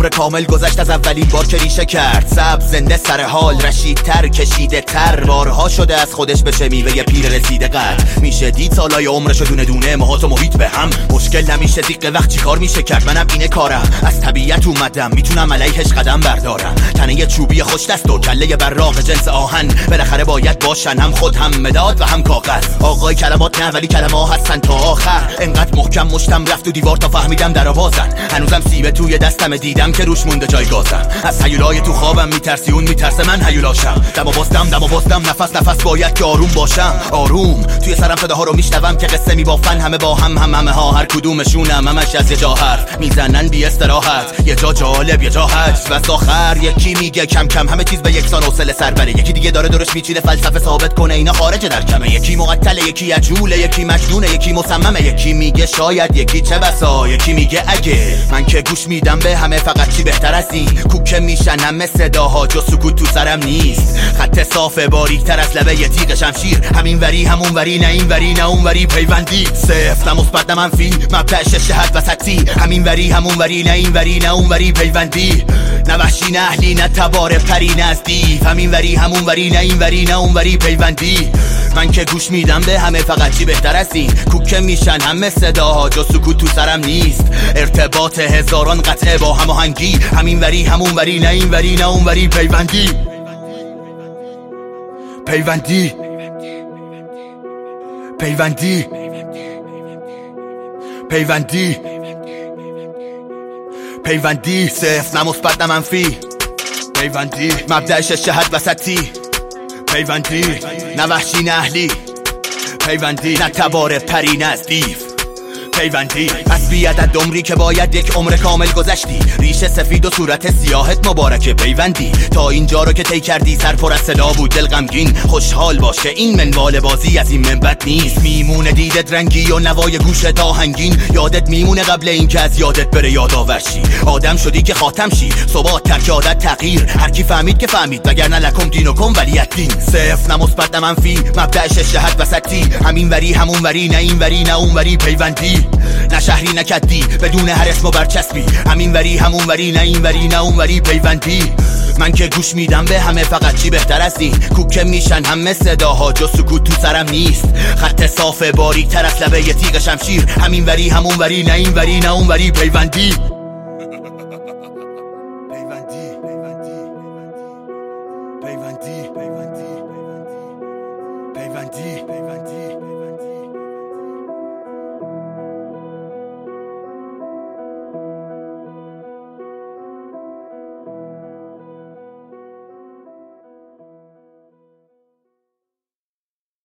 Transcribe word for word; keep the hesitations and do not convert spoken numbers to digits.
عمر کامل گذشت از اولین بار که ریشه کرد. سبز زنده سر حال رشیدتر کشیده تر، بارها شده از خودش بشه میوه پیر رسیده قد. میشه دید سالای عمرشو دونه دونه موهات و محیط به هم. مشکل نمیشه دیگه وقت چی کار میشه کرد. منم اینه کارم، از طبیعت اومدم میتونم علیهش قدم بردارم. تنه چوبی خوش دست و کله براق جنس آهن بالاخره باید باشن، هم خود هم مداد و هم کاغذ. آقای کلمات نه ولی کلمه ها هستن تا آخر. انقدر محکم مشتم رفت و دیوار تا فهمیدم در آوازن. هنوزم سیبه توی دستم دیدم که روش مونده جایگازم. از هیولای تو خوابم میترسی اون میترسه من هیولاشم. دمو بستم دمو بستم نفس نفس باید که آروم باشم. آروم توی سرم صداها رو میشنوم که قصه میبافن همه با هم هم همه ها هر کدومشونم همش از یه جا حرف میزنن بی استراحت. یه جا جالب یه جا حج و آخر یکی میگه کم کم همه چیز به یکسان حوصله سر بره. یکی دیگه داره درش میچینه فلسفه ثابت کنه اینا خارج در کمه. یکی معطله یکی عجوله یکی مجنونه یکی مصممه. یکی میگه شاید یکی چه بسا یکی میگه اگه. من که گوش میدم به همه فقط چی بهتر از این. کوکه میشن همه صداها جو سکوت تو سرم نیست. خط صاف باریکتر از لبه یه تیغ شمشیر. همین وری همون وری نه این وری نه اون وری پیوندی. صفر نه مثبت نه منفی مبدأش شهد وسطی. همین وری همون وری نه این وری نه اون وری پیوندی. نه وحشی نه اهلی نه تبار پری نه از دیو. همین وری همون وری نه این وری نه اون وری پیوندی. من که گوش میدم به همه فقط چی بهتر از این. کوکه میشن همه صداها جو سکوت تو سرم نیست. ارتباط هزاران قطعه با هماهنگی. همین وری همون وری نه این وری نه اون وری پیوندی. پیوندی پیوندی پیوندی پیوندی. صفر نه مثبت نه منفی پیوندی. مبدأش شهد وسطی پیوندی. نه وحشی نه اهلی پیوندی. نه تبار پری نه از دیو پیوندی. پس بیادت عمری که باید یک عمر کامل گذشتی. ریشه سفید و صورت سیاهت مبارکه پیوندی. تا اینجا رو که طی کردی سر پر از صدا بود دل غمگین. خوشحال باش که این منوال بازی از این منبت نیست. میمونه دیدت رنگی و نوای گوشت آهنگین. یادت میمونه قبل این که از یادت بره یادآور شی. آدم شدی که خاتم شی ثبات ترک عادت تغییر. هر کی فهمید که فهمید وگرنه لکم دین و کن ولیت دین. صفر نه مثبت نه منفی مبدأش شهد وسطی. همین وری همون وری نه این وری نه اون وری پیوندی. نه شهری نه کدی بدون هر اسم و برچسبی. همین وری همون وری نه این وری نه اون وری پیوندی. من که گوش میدم به همه فقط چی بهتر از این. کوکه میشن همه صداها جو سکوت تو سرم نیست. خط صاف باریکتر از لبه یه تیغ شمشیر. همین وری همون وری نه این وری نه اون وری پیوندی. پیوندی پیوندی پیوندی پیوندی پیوندی پیوندی